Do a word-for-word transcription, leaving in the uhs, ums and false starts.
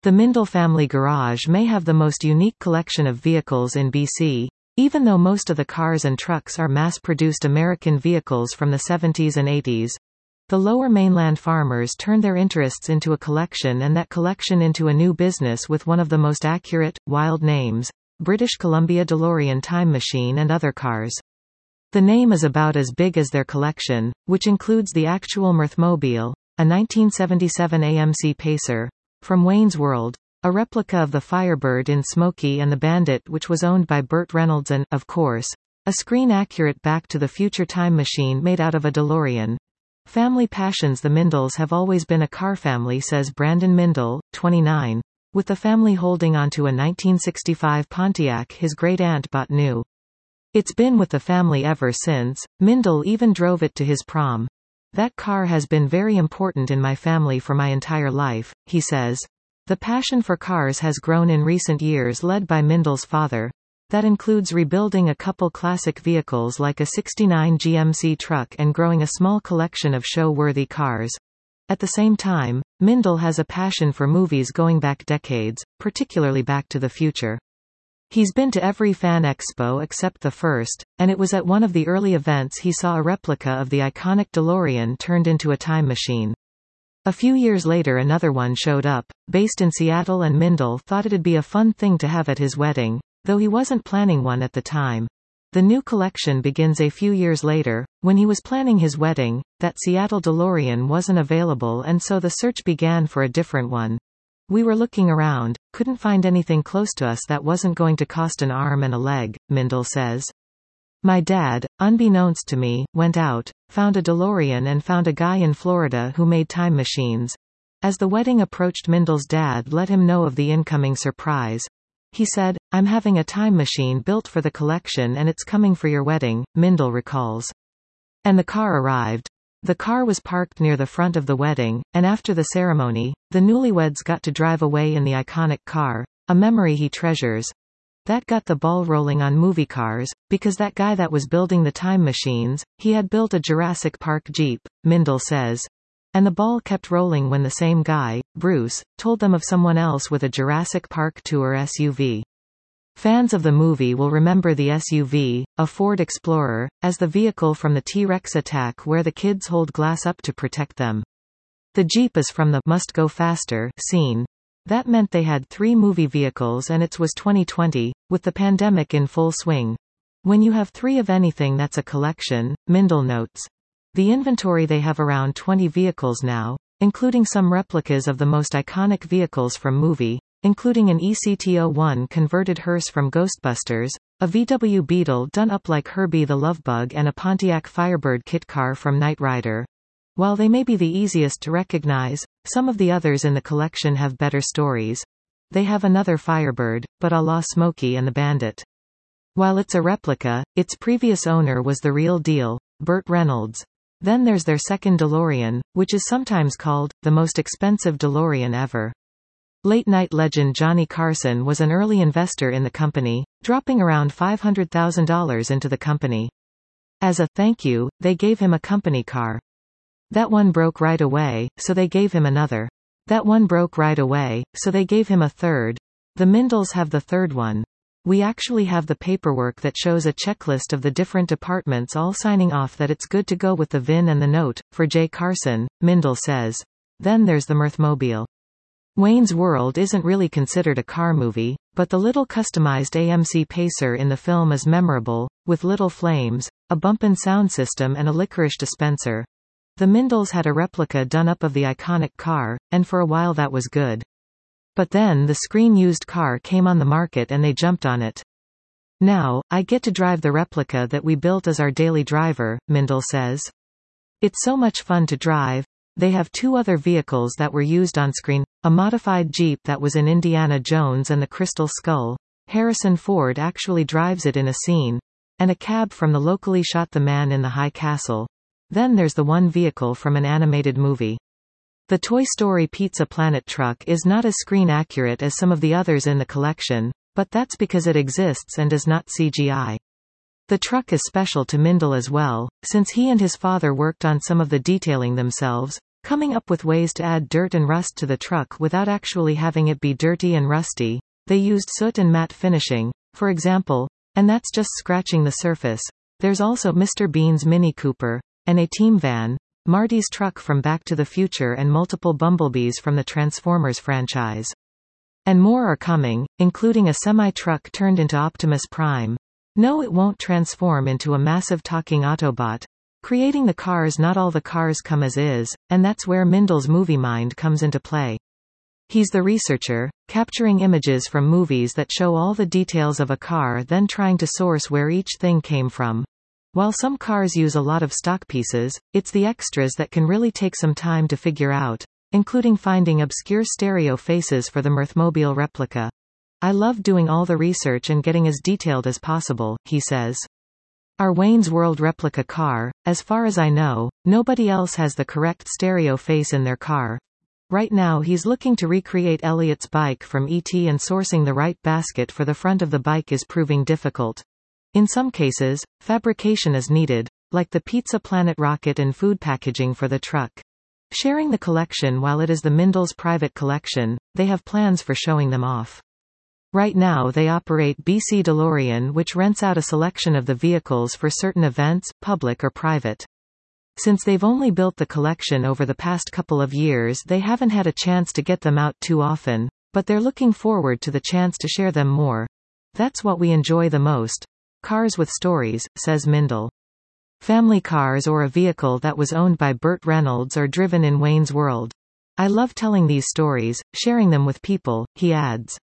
The Mindel family garage may have the most unique collection of vehicles in B C, even though most of the cars and trucks are mass-produced American vehicles from the seventies and eighties. The Lower Mainland farmers turned their interests into a collection and that collection into a new business with one of the most accurate, wild names, British Columbia DeLorean Time Machine and other cars. The name is about as big as their collection, which includes the actual Mirthmobile, a nineteen seventy-seven A M C Pacer, from Wayne's World, a replica of the Firebird in Smokey and the Bandit which was owned by Burt Reynolds and, of course, a screen-accurate Back to the Future time machine made out of a DeLorean. Family passions. The Mindels have always been a car family, says Brandon Mindel, twenty-nine, with the family holding onto a nineteen sixty-five Pontiac his great-aunt bought new. It's been with the family ever since. Mindel even drove it to his prom. That car has been very important in my family for my entire life, he says. The passion for cars has grown in recent years, led by Mindel's father. That includes rebuilding a couple classic vehicles like a sixty-nine G M C truck and growing a small collection of show-worthy cars. At the same time, Mindel has a passion for movies going back decades, particularly Back to the Future. He's been to every fan expo except the first, and it was at one of the early events he saw a replica of the iconic DeLorean turned into a time machine. A few years later another one showed up, based in Seattle, and Mindel thought it'd be a fun thing to have at his wedding, though he wasn't planning one at the time. The new collection begins a few years later. When he was planning his wedding, that Seattle DeLorean wasn't available and so the search began for a different one. We were looking around, couldn't find anything close to us that wasn't going to cost an arm and a leg, Mindel says. My dad, unbeknownst to me, went out, found a DeLorean and found a guy in Florida who made time machines. As the wedding approached, Mindel's dad let him know of the incoming surprise. He said, I'm having a time machine built for the collection and it's coming for your wedding, Mindel recalls. And the car arrived. The car was parked near the front of the wedding, and after the ceremony, the newlyweds got to drive away in the iconic car, a memory he treasures. That got the ball rolling on movie cars, because that guy that was building the time machines, he had built a Jurassic Park Jeep, Mindel says. And the ball kept rolling when the same guy, Bruce, told them of someone else with a Jurassic Park Tour S U V. Fans of the movie will remember the S U V, a Ford Explorer, as the vehicle from the T-Rex attack where the kids hold glass up to protect them. The Jeep is from the Must Go Faster scene. That meant they had three movie vehicles and it was twenty twenty, with the pandemic in full swing. When you have three of anything that's a collection, Mindel notes. The inventory they have around twenty vehicles now, including some replicas of the most iconic vehicles from movie, including an E C T oh one converted hearse from Ghostbusters, a V W Beetle done up like Herbie the Lovebug and a Pontiac Firebird kit car from Knight Rider. While they may be the easiest to recognize, some of the others in the collection have better stories. They have another Firebird, but a la Smokey and the Bandit. While it's a replica, its previous owner was the real deal, Burt Reynolds. Then there's their second DeLorean, which is sometimes called the most expensive DeLorean ever. Late-night legend Johnny Carson was an early investor in the company, dropping around five hundred thousand dollars into the company. As a thank you, they gave him a company car. That one broke right away, so they gave him another. That one broke right away, so they gave him a third. The Mindels have the third one. We actually have the paperwork that shows a checklist of the different departments all signing off that it's good to go with the V I N and the note. For Jay Carson, Mindel says. Then there's the Mirthmobile. Wayne's World isn't really considered a car movie, but the little customized A M C Pacer in the film is memorable, with little flames, a bump-in sound system and a licorice dispenser. The Mindels had a replica done up of the iconic car, and for a while that was good. But then the screen-used car came on the market and they jumped on it. Now, I get to drive the replica that we built as our daily driver, Mindel says. It's so much fun to drive. They have two other vehicles that were used on screen, a modified Jeep that was in Indiana Jones and the Crystal Skull. Harrison Ford actually drives it in a scene. And a cab from the locally shot The Man in the High Castle. Then there's the one vehicle from an animated movie. The Toy Story Pizza Planet truck is not as screen accurate as some of the others in the collection, but that's because it exists and is not C G I. The truck is special to Mindel as well, since he and his father worked on some of the detailing themselves, coming up with ways to add dirt and rust to the truck without actually having it be dirty and rusty. They used soot and matte finishing, for example, and that's just scratching the surface. There's also Mister Bean's Mini Cooper, and a team van, Marty's truck from Back to the Future, and multiple Bumblebees from the Transformers franchise. And more are coming, including a semi-truck turned into Optimus Prime. No, it won't transform into a massive talking Autobot. Creating the cars, not all the cars come as is, and that's where Mindle's movie mind comes into play. He's the researcher, capturing images from movies that show all the details of a car, then trying to source where each thing came from. While some cars use a lot of stock pieces, it's the extras that can really take some time to figure out, including finding obscure stereo faces for the Mirthmobile replica. I love doing all the research and getting as detailed as possible, he says. Our Wayne's World replica car, as far as I know, nobody else has the correct stereo face in their car. Right now he's looking to recreate Elliot's bike from E T, and sourcing the right basket for the front of the bike is proving difficult. In some cases, fabrication is needed, like the Pizza Planet rocket and food packaging for the truck. Sharing the collection, while it is the Mindle's private collection, they have plans for showing them off. Right now they operate B C DeLorean, which rents out a selection of the vehicles for certain events, public or private. Since they've only built the collection over the past couple of years, they haven't had a chance to get them out too often, but they're looking forward to the chance to share them more. That's what we enjoy the most. Cars with stories, says Mindle. Family cars, or a vehicle that was owned by Burt Reynolds, are driven in Wayne's World. I love telling these stories, sharing them with people, he adds.